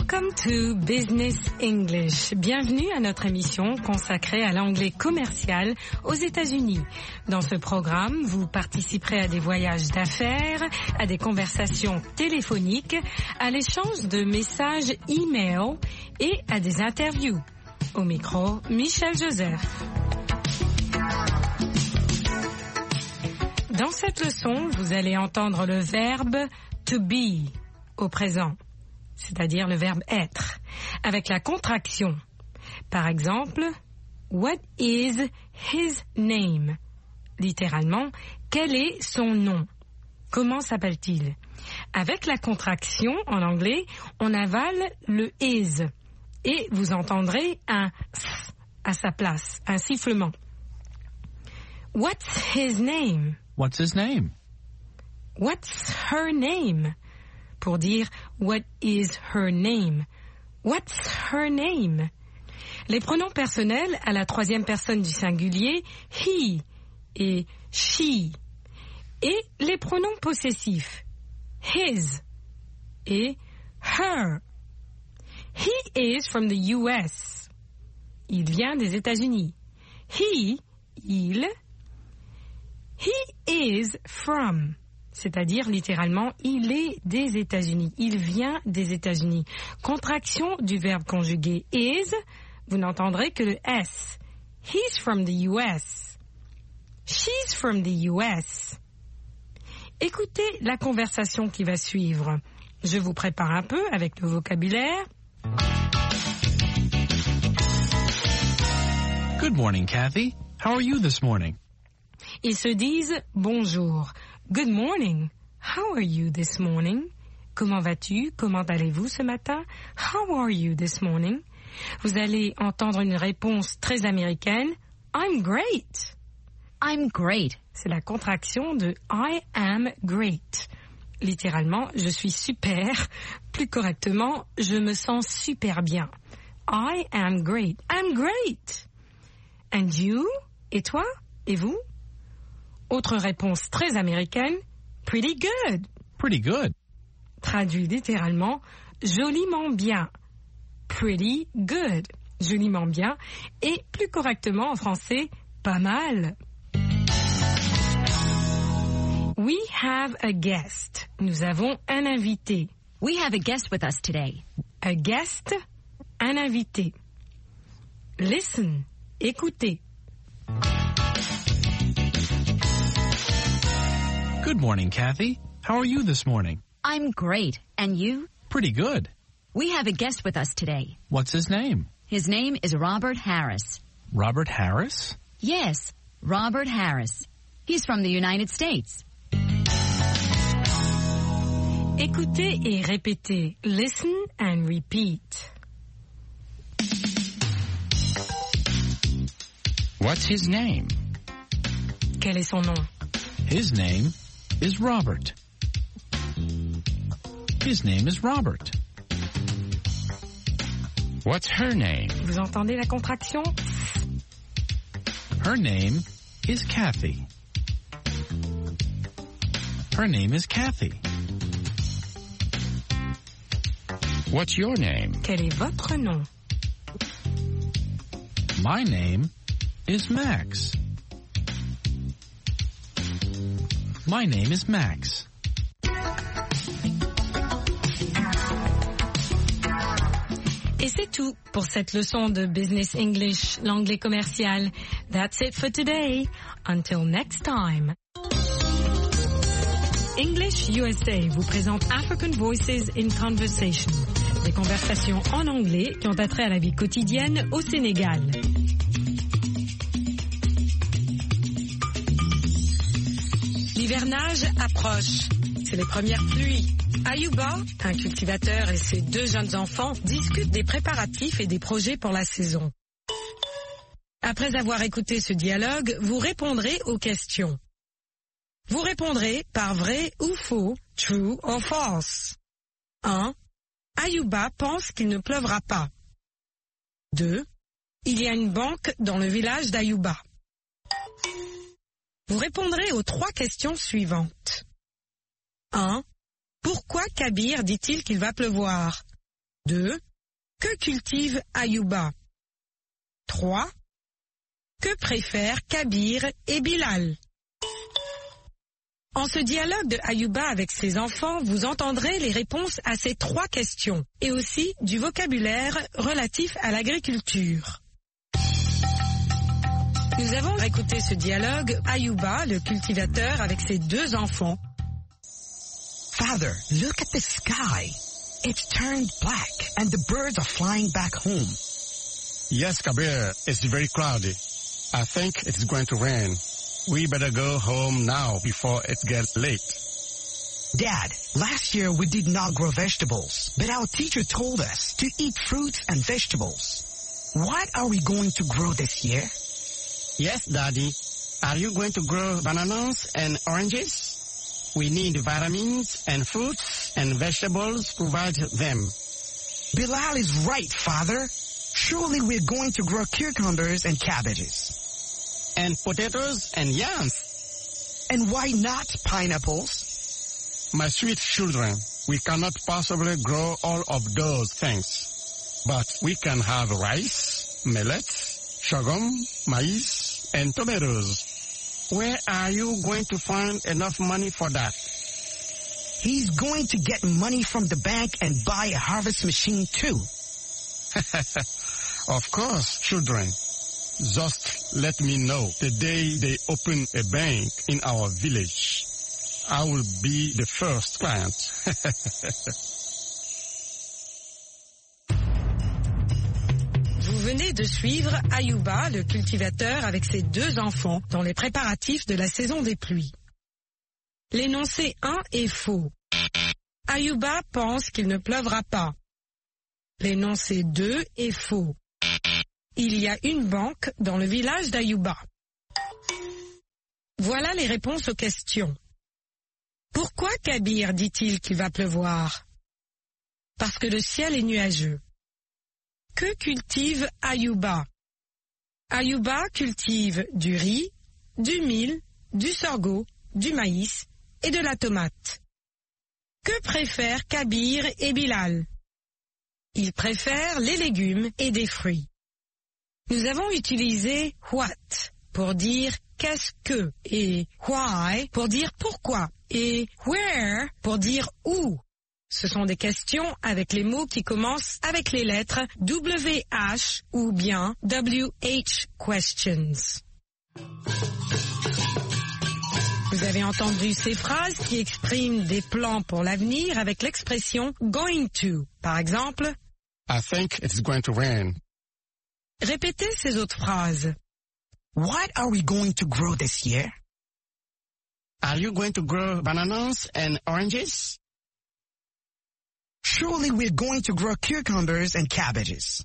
Welcome to Business English. Bienvenue à notre émission consacrée à l'anglais commercial aux États-Unis. Dans ce programme, vous participerez à des voyages d'affaires, à des conversations téléphoniques, à l'échange de messages e-mail et à des interviews. Au micro, Michel Joseph. Dans cette leçon, vous allez entendre le verbe to be au présent, c'est-à-dire le verbe être, avec la contraction. Par exemple, what is his name? Littéralement, quel est son nom? Comment s'appelle-t-il? Avec la contraction, en anglais, on avale le is et vous entendrez un s à sa place, un sifflement. What's his name? What's his name? What's her name? Pour dire what is her name? What's her name? Les pronoms personnels à la troisième personne du singulier, he et she. Et les pronoms possessifs, his et her. He is from the US. Il vient des États-Unis. Il. He is from. C'est-à-dire, littéralement, il est des États-Unis. Il vient des États-Unis. Contraction du verbe conjugué is, vous n'entendrez que le S. He's from the US. She's from the US. Écoutez la conversation qui va suivre. Je vous prépare un peu avec le vocabulaire. Good morning, Kathy. How are you this morning? Ils se disent bonjour. Good morning. How are you this morning? Comment vas-tu? Comment allez-vous ce matin? How are you this morning? Vous allez entendre une réponse très américaine. I'm great. I'm great. C'est la contraction de I am great. Littéralement, je suis super. Plus correctement, je me sens super bien. I am great. I'm great. And you? Et toi? Et vous? Autre réponse très américaine, pretty good. Pretty good. Traduit littéralement, joliment bien. Pretty good. Joliment bien. Et plus correctement en français, pas mal. We have a guest. Nous avons un invité. We have a guest with us today. A guest, un invité. Listen, écoutez. Good morning, Kathy. How are you this morning? I'm great. And you? Pretty good. We have a guest with us today. What's his name? His name is Robert Harris. Robert Harris? Yes, Robert Harris. He's from the United States. Écoutez et répétez. Listen and repeat. What's his name? Quel est son nom? His name is Robert. His name is Robert. What's her name? Vous entendez la contraction? Her name is Kathy. Her name is Kathy. What's your name? Quel est votre nom? My name is Max. My name is Max. Et c'est tout pour cette leçon de Business English, l'anglais commercial. That's it for today. Until next time. English USA vous présente African Voices in Conversation. Des conversations en anglais qui ont attrait à la vie quotidienne au Sénégal. L'hivernage approche. C'est les premières pluies. Ayuba, un cultivateur et ses deux jeunes enfants discutent des préparatifs et des projets pour la saison. Après avoir écouté ce dialogue, vous répondrez aux questions. Vous répondrez par vrai ou faux, true or false. 1. Ayuba pense qu'il ne pleuvra pas. 2. Il y a une banque dans le village d'Ayuba. Vous répondrez aux 3 questions suivantes. 1. Pourquoi Kabir dit-il qu'il va pleuvoir? 2. Que cultive Ayuba? 3. Que préfèrent Kabir et Bilal? En ce dialogue de Ayuba avec ses enfants, vous entendrez les réponses à ces 3 questions et aussi du vocabulaire relatif à l'agriculture. Nous avons écouté ce dialogue, Ayuba, le cultivateur, avec ses 2 enfants. Father, look at the sky. It's turned black and the birds are flying back home. Yes, Kabir, it's very cloudy. I think it's going to rain. We better go home now before it gets late. Dad, last year we did not grow vegetables, but our teacher told us to eat fruits and vegetables. What are we going to grow this year? Yes, Daddy. Are you going to grow bananas and oranges? We need vitamins and fruits and vegetables provide them. Bilal is right, Father. Surely we're going to grow cucumbers and cabbages. And potatoes and yams. And why not pineapples? My sweet children, we cannot possibly grow all of those things. But we can have rice, millet, sorghum, maize, and tomatoes. Where are you going to find enough money for that? He's going to get money from the bank and buy a harvest machine too. Of course, children. Just let me know the day they open a bank in our village. I will be the first client. Vous venez de suivre Ayuba, le cultivateur, avec ses 2 enfants dans les préparatifs de la saison des pluies. L'énoncé 1 est faux. Ayuba pense qu'il ne pleuvra pas. L'énoncé 2 est faux. Il y a une banque dans le village d'Ayuba. Voilà les réponses aux questions. Pourquoi Kabir dit-il qu'il va pleuvoir? Parce que le ciel est nuageux. Que cultive Ayuba? Ayuba cultive du riz, du mil, du sorgho, du maïs et de la tomate. Que préfèrent Kabir et Bilal? Ils préfèrent les légumes et des fruits. Nous avons utilisé what pour dire qu'est-ce que et why pour dire pourquoi et where pour dire où. Ce sont des questions avec les mots qui commencent avec les lettres WH ou bien WH questions. Vous avez entendu ces phrases qui expriment des plans pour l'avenir avec l'expression going to. Par exemple, I think it's going to rain. Répétez ces autres phrases. What are we going to grow this year? Are you going to grow bananas and oranges? Surely we're going to grow cucumbers and cabbages.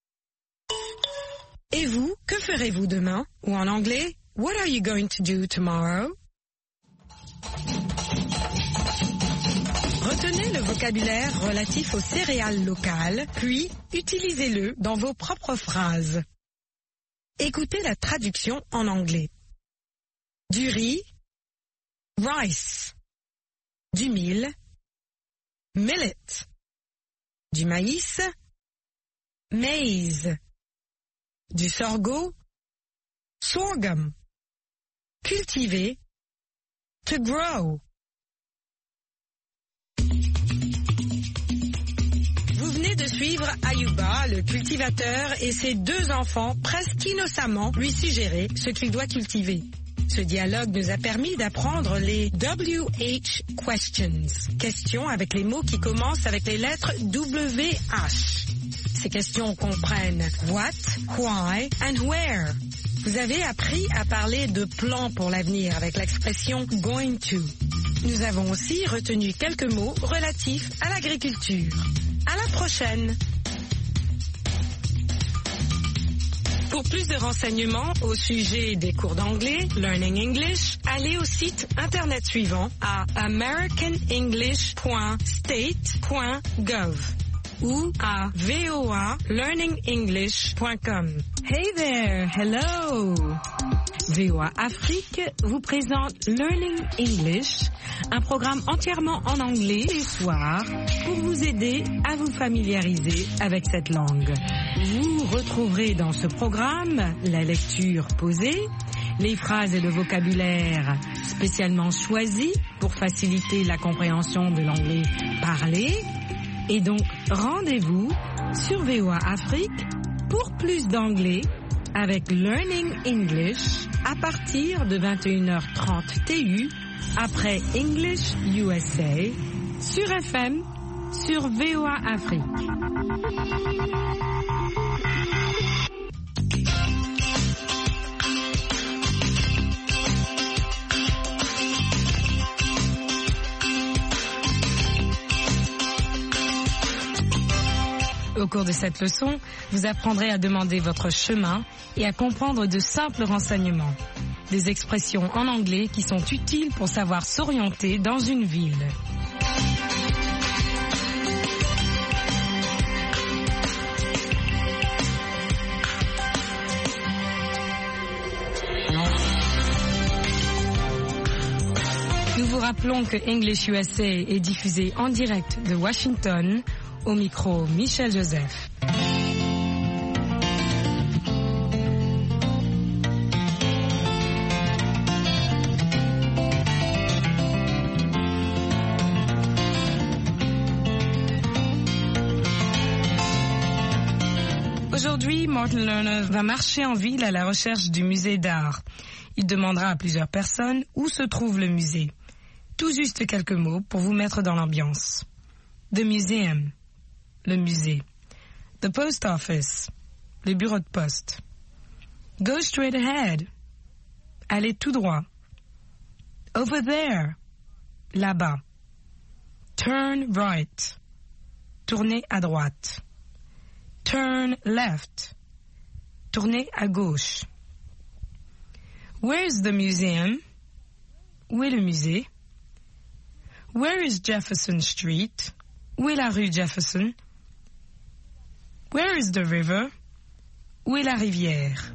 Et vous, que ferez-vous demain? Ou en anglais, what are you going to do tomorrow? Retenez le vocabulaire relatif aux céréales locales, puis utilisez-le dans vos propres phrases. Écoutez la traduction en anglais. Du riz, rice. Du mil, millet. Du maïs, maize. Du sorgho, sorghum. Cultiver, to grow. Vous venez de suivre Ayuba, le cultivateur, et ses 2 enfants presque innocemment lui suggérer ce qu'il doit cultiver. Ce dialogue nous a permis d'apprendre les WH questions, questions avec les mots qui commencent avec les lettres WH. Ces questions comprennent what, why and where. Vous avez appris à parler de plans pour l'avenir avec l'expression going to. Nous avons aussi retenu quelques mots relatifs à l'agriculture. À la prochaine! Pour plus de renseignements au sujet des cours d'anglais, Learning English, allez au site internet suivant à americanenglish.state.gov ou à voalearningenglish.com. Hey there, hello. VOA Afrique vous présente Learning English, un programme entièrement en anglais les soirs pour vous aider à vous familiariser avec cette langue. Vous retrouverez dans ce programme la lecture posée, les phrases et le vocabulaire spécialement choisis pour faciliter la compréhension de l'anglais parlé. Et donc, rendez-vous sur VOA Afrique pour plus d'anglais avec Learning English à partir de 21h30 TU après English USA sur FM sur VOA Afrique. Au cours de cette leçon, vous apprendrez à demander votre chemin et à comprendre de simples renseignements. Des expressions en anglais qui sont utiles pour savoir s'orienter dans une ville. Nous vous rappelons que English USA est diffusé en direct de Washington. Au micro, Michel Joseph. Aujourd'hui, Martin Lerner va marcher en ville à la recherche du musée d'art. Il demandera à plusieurs personnes où se trouve le musée. Tout juste quelques mots pour vous mettre dans l'ambiance. The Museum. Le musée. The post office. Le bureau de poste. Go straight ahead. Allez tout droit. Over there. Là-bas. Turn right. Tournez à droite. Turn left. Tournez à gauche. Where's the museum? Où est le musée? Where is Jefferson Street? Où est la rue Jefferson? Where is the river? Où est la rivière?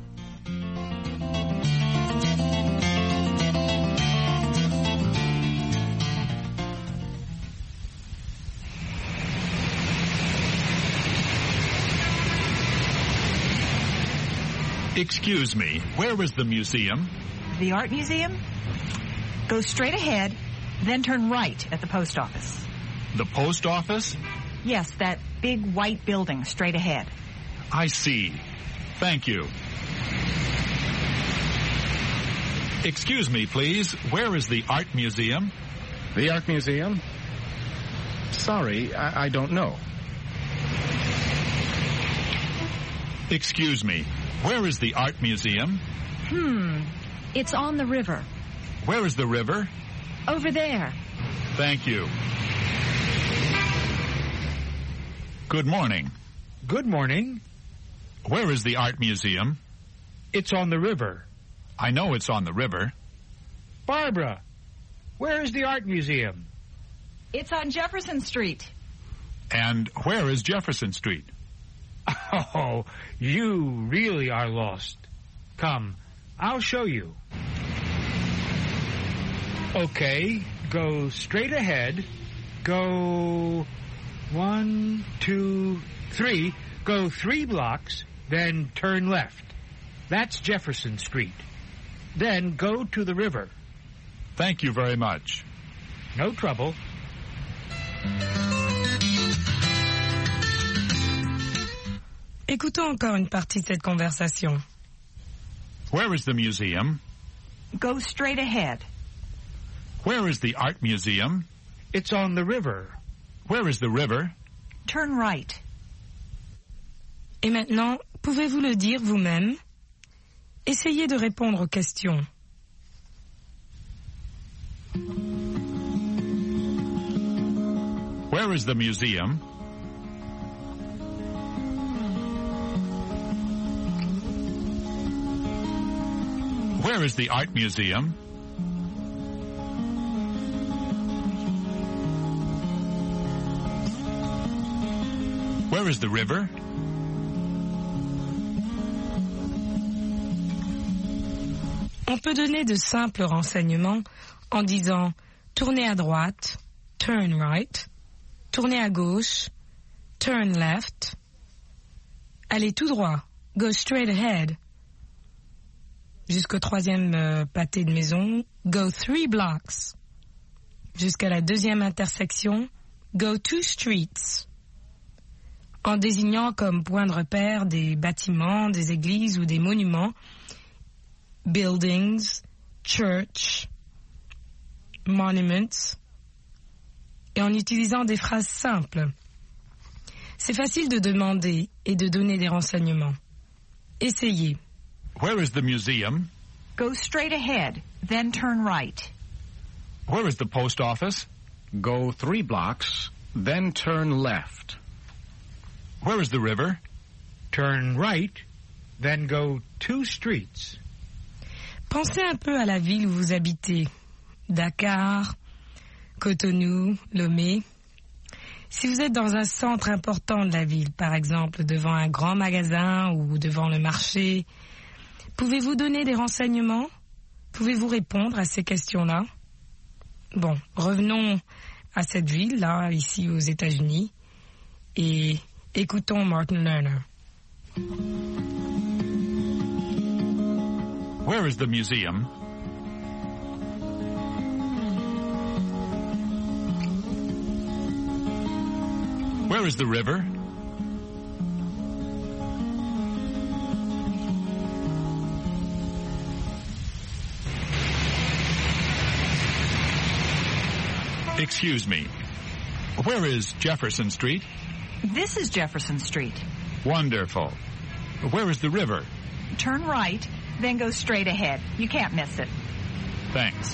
Excuse me, where is the museum? The Art Museum? Go straight ahead, then turn right at the post office. The post office? Yes, that big white building straight ahead. I see. Thank you. Excuse me, please. Where is the Art Museum? The Art Museum? Sorry, I don't know. Excuse me. Where is the Art Museum? It's on the river. Where is the river? Over there. Thank you. Good morning. Good morning. Where is the Art Museum? It's on the river. I know it's on the river. Barbara, where is the Art Museum? It's on Jefferson Street. And where is Jefferson Street? Oh, you really are lost. Come, I'll show you. Okay, go straight ahead. Go 1, 2, 3. Go 3 blocks, then turn left. That's Jefferson Street. Then go to the river. Thank you very much. No trouble. Écoutons encore une partie de cette conversation. Where is the museum? Go straight ahead. Where is the Art Museum? It's on the river. Where is the river? Turn right. Et maintenant, pouvez-vous le dire vous-même? Essayez de répondre aux questions. Where is the museum? Where is the Art Museum? Where is the river? On peut donner de simples renseignements en disant « tournez à droite »,« turn right »,« tournez à gauche »,« turn left »,« allez tout droit »,« go straight ahead », jusqu'au troisième pâté de maison, « go 3 blocks », jusqu'à la deuxième intersection, « go 2 streets », en désignant comme point de repère des bâtiments, des églises ou des monuments, buildings, church, monuments, et en utilisant des phrases simples. C'est facile de demander et de donner des renseignements. Essayez. Where is the museum? Go straight ahead, then turn right. Where is the post office? Go 3 blocks, then turn left. Where is the river? Turn right, then go 2 streets. Pensez un peu à la ville où vous habitez. Dakar, Cotonou, Lomé. Si vous êtes dans un centre important de la ville, par exemple devant un grand magasin ou devant le marché, pouvez-vous donner des renseignements? Pouvez-vous répondre à ces questions-là? Bon, revenons à cette ville-là, ici aux États-Unis, et écoutons Martin Lerner. Where is the museum? Where is the river? Excuse me. Where is Jefferson Street? This is Jefferson Street. Wonderful. Where is the river? Turn right, then go straight ahead. You can't miss it. Thanks.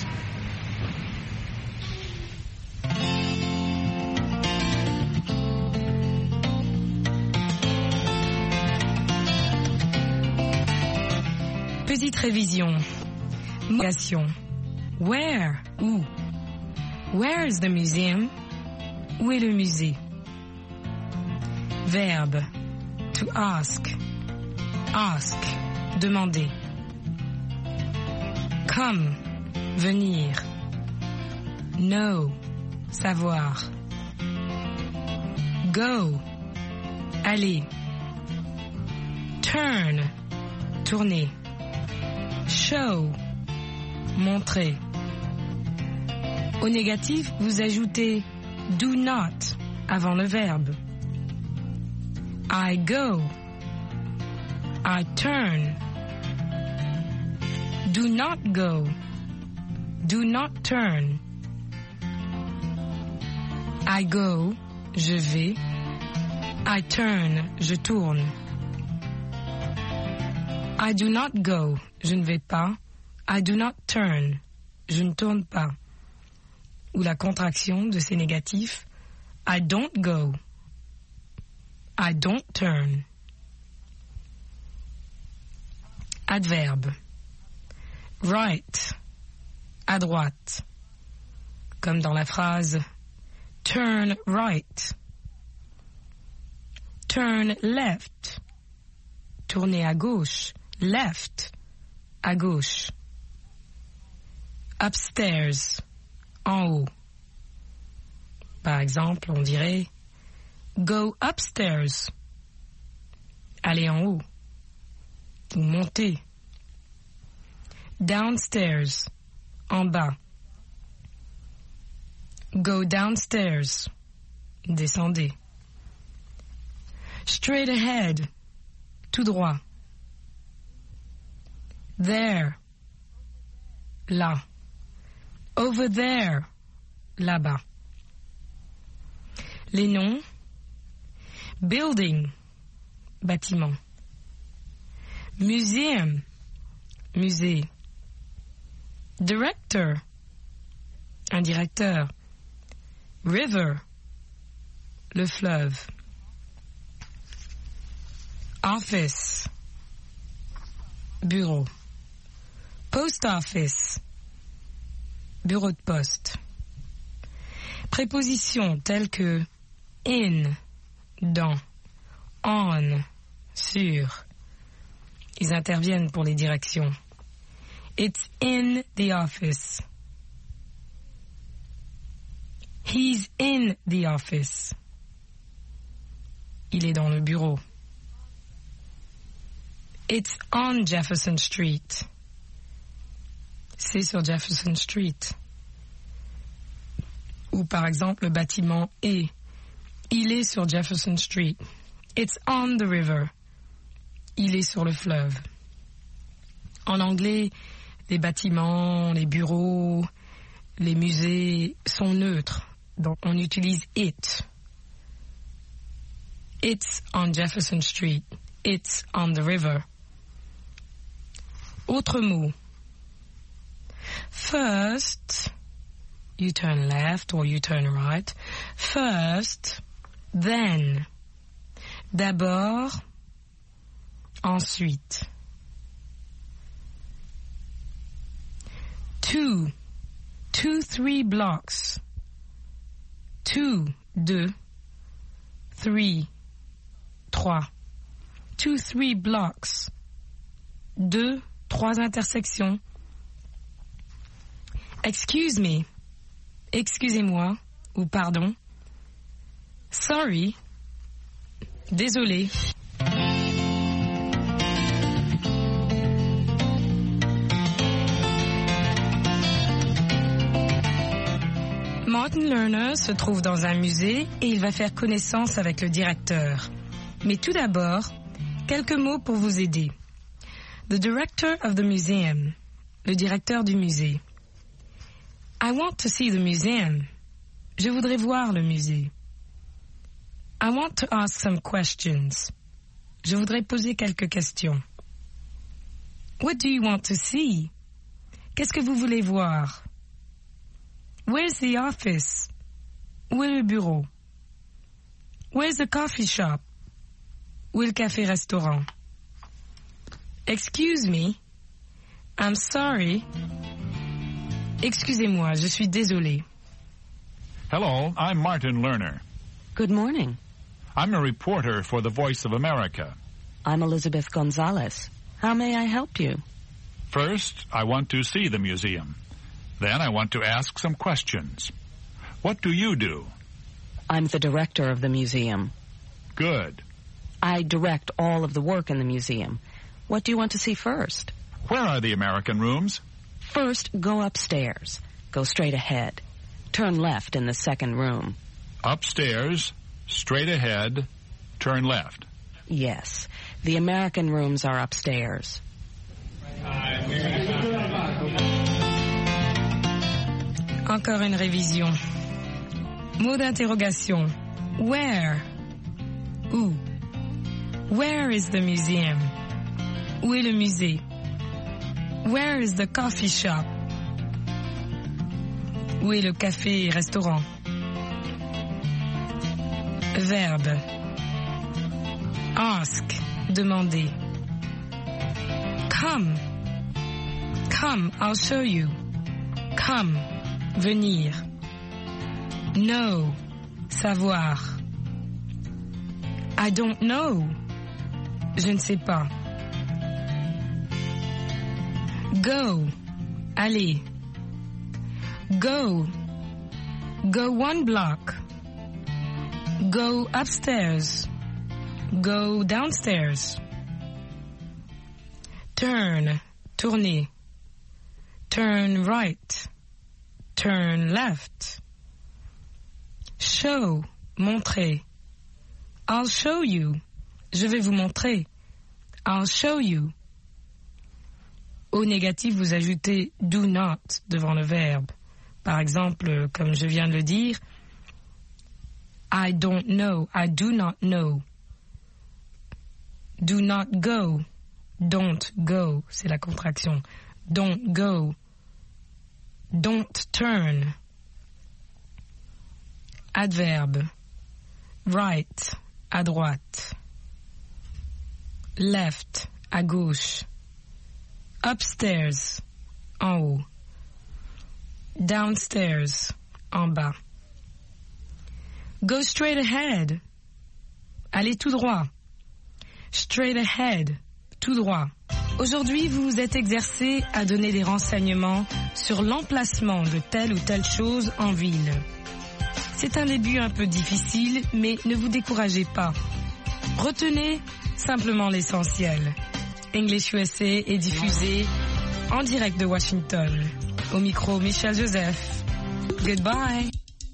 Petite révision. Motivation. Where? Où? Where is the museum? Où est le musée? Verbe. To ask. Ask. Demander. Come. Venir. Know. Savoir. Go. Aller. Turn. Tourner. Show. Montrer. Au négatif, vous ajoutez do not avant le verbe. I go. I turn. Do not go. Do not turn. I go. Je vais. I turn. Je tourne. I do not go. Je ne vais pas. I do not turn. Je ne tourne pas. Ou la contraction de ces négatifs. I don't go. I don't turn. Adverbe. Right. À droite. Comme dans la phrase turn right. Turn left. Tourner à gauche. Left. À gauche. Upstairs. En haut. Par exemple, on dirait go upstairs. Aller en haut. Ou monter. Downstairs. En bas. Go downstairs. Descendez. Straight ahead. Tout droit. There. Là. Over there. Là-bas. Les noms. Building. Bâtiment. Museum. Musée. Director. Un directeur. River. Le fleuve. Office. Bureau. Post office. Bureau de poste. Prépositions telles que in, dans, on, sur. Ils interviennent pour les directions. It's in the office. He's in the office. Il est dans le bureau. It's on Jefferson Street. C'est sur Jefferson Street. Ou par exemple, le bâtiment est. Il est sur Jefferson Street. It's on the river. Il est sur le fleuve. En anglais, les bâtiments, les bureaux, les musées sont neutres. Donc, on utilise it. It's on Jefferson Street. It's on the river. Autre mot. First, you turn left or you turn right. First, then. D'abord, ensuite. 2, 3 blocks. 2, 3. 2, 3 blocks. 2, 3 intersections. Excuse me. Excusez-moi ou pardon. Sorry. Désolé. Martin Lerner se trouve dans un musée et il va faire connaissance avec le directeur. Mais tout d'abord, quelques mots pour vous aider. The director of the museum. Le directeur du musée. I want to see the museum. Je voudrais voir le musée. I want to ask some questions. Je voudrais poser quelques questions. What do you want to see? Qu'est-ce que vous voulez voir? Where's the office? Où est le bureau? Where's the coffee shop? Où est le café-restaurant? Excuse me. I'm sorry. Excusez-moi, je suis désolé. Hello, I'm Martin Lerner. Good morning. I'm a reporter for the Voice of America. I'm Elizabeth Gonzalez. How may I help you? First, I want to see the museum. Then I want to ask some questions. What do you do? I'm the director of the museum. Good. I direct all of the work in the museum. What do you want to see first? Where are the American rooms? First, go upstairs. Go straight ahead. Turn left in the second room. Upstairs, straight ahead, turn left. Yes. The American rooms are upstairs. Encore une révision. Mot d'interrogation. Where? Où? Where is the museum? Où est le musée? Where is the coffee shop? Où est le café et restaurant? Verbe. Ask. Demander. Come. Come, I'll show you. Come. Venir. Know. Savoir. I don't know. Je ne sais pas. Go. Aller. Go. Go 1 block. Go upstairs. Go downstairs. Turn. Tourner. Turn right. Turn left. Show. Montrer. I'll show you. Je vais vous montrer. I'll show you. Au négatif, vous ajoutez do not devant le verbe. Par exemple, comme je viens de le dire, I don't know, I do not know. Do not go. Don't go, c'est la contraction. Don't go. Don't turn. Adverbe. Right, à droite. Left, à gauche. Upstairs, en haut. Downstairs, en bas. Go straight ahead. Allez tout droit. Straight ahead, tout droit. Aujourd'hui, vous vous êtes exercé à donner des renseignements sur l'emplacement de telle ou telle chose en ville. C'est un début un peu difficile, mais ne vous découragez pas. Retenez simplement l'essentiel. English USA est diffusé en direct de Washington. Au micro, Michel Joseph. Goodbye.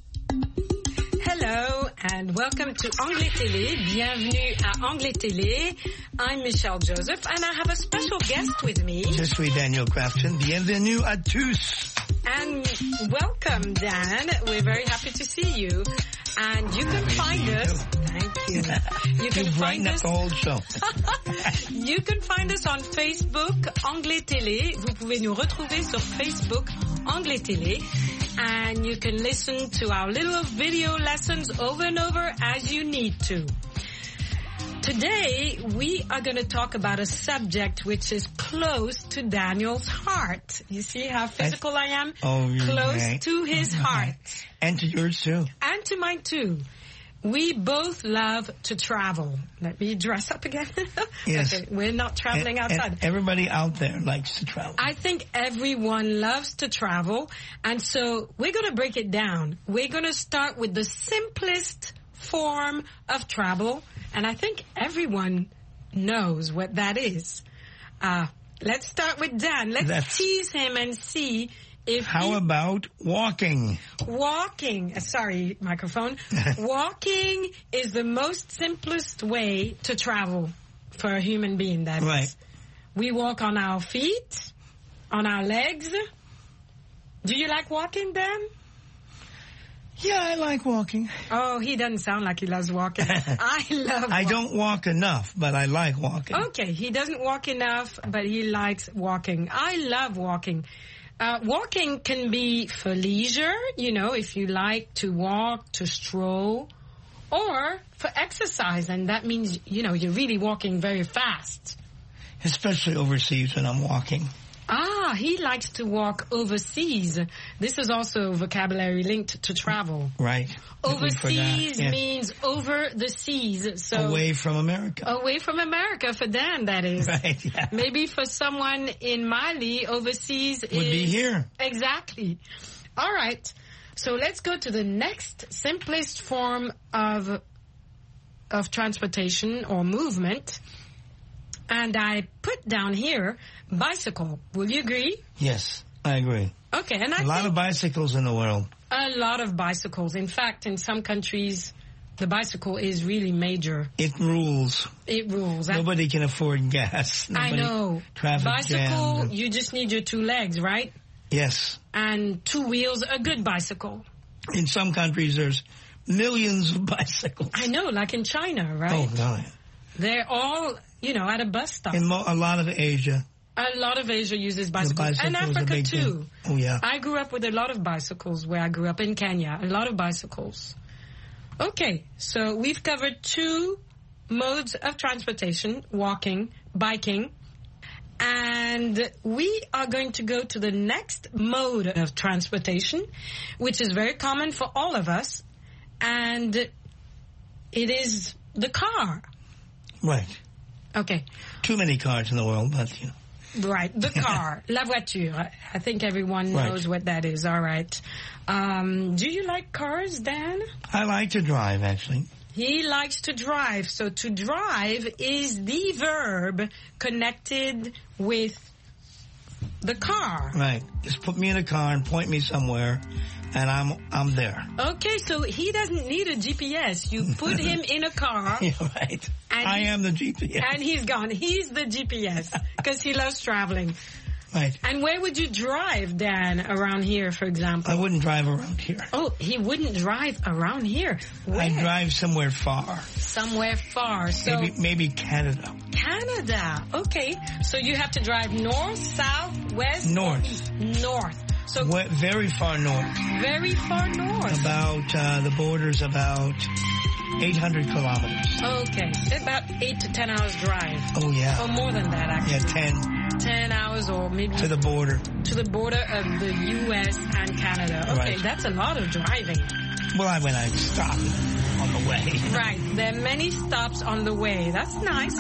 Hello and welcome to Anglais Télé. Bienvenue à Anglais Télé. I'm Michelle Joseph and I have a special guest with me. Je suis Daniel Crafton. Bienvenue à tous. And welcome, Dan. We're very happy to see you. And you can find us. Thank you. You can find us. The whole show. You can find us on Facebook, Anglais Télé. Vous pouvez nous retrouver sur Facebook, Anglais Télé. And you can listen to our little video lessons over and over as you need to. Today, we are going to talk about a subject which is close to Daniel's heart. You see how physical I am? Oh, you're close right. to his heart. And to yours too. And to mine too. We both love to travel. Let me dress up again. Yes. Okay, we're not traveling outside. And everybody out there likes to travel. I think everyone loves to travel. And so we're going to break it down. We're going to start with the simplest form of travel. And I think everyone knows what that is. Let's start with Dan. Let's tease him and see if How about walking? Walking. Sorry, microphone. Walking is the most simplest way to travel for a human being, that right. is. We walk on our feet, on our legs. Do you like walking, Dan? Yeah, I like walking. Oh, he doesn't sound like he loves walking. I love walking. I don't walk enough, but I like walking. Okay, he doesn't walk enough, but he likes walking. I love walking. Walking can be for leisure, you know, if you like to walk, to stroll, or for exercise, and that means, you know, you're really walking very fast. Especially overseas when I'm walking. Ah, he likes to walk overseas. This is also vocabulary linked to travel. Right. Overseas means over the seas. So away from America. Away from America, for Dan, that is. Right, yeah. Maybe for someone in Mali, overseas would be here. Exactly. All right. So let's go to the next simplest form of transportation or movement. And I put down here bicycle. Will you agree? Yes, I agree. Okay, and a lot of bicycles in the world. A lot of bicycles. In fact, in some countries, the bicycle is really major. It rules. It rules. Nobody can afford gas. I know. Traffic bicycle, jam. you just need your two legs, right? Yes. And two wheels, a good bicycle. In some countries, there's millions of bicycles. I know, like in China, right? Oh, God. They're all, you know, at a bus stop. In a lot of Asia. A lot of Asia uses bicycles. And Africa, too. Oh, yeah. I grew up with a lot of bicycles where I grew up in Kenya. A lot of bicycles. Okay, so we've covered two modes of transportation, walking, biking. And we are going to go to the next mode of transportation, which is very common for all of us. And it is the car. Right. Okay. Too many cars in the world, but, you know. Right, the car, la voiture. I think everyone knows what that is. All right. Do you like cars, Dan? I like to drive, actually. He likes to drive. So to drive is the verb connected with the car. Right. Just put me in a car and point me somewhere, and I'm there. Okay, so he doesn't need a GPS. You put him in a car. Yeah, right. I am the GPS. And he's gone. He's the GPS because he loves traveling. Right. And where would you drive, Dan, around here, for example? I wouldn't drive around here. Oh, he wouldn't drive around here. Where? I'd drive somewhere far. Somewhere far. So maybe Canada. Canada. Okay. So you have to drive north, south, west? North. North. So very far north. Very far north. About, the border's about 800 kilometers. Okay. About 8 to 10 hours drive. Oh, yeah. Or more than that, actually. Yeah, 10 hours or maybe... To the border. To the border of the U.S. and Canada. Okay, right. That's a lot of driving. Well, when I stop on the way. Right. There are many stops on the way. That's nice.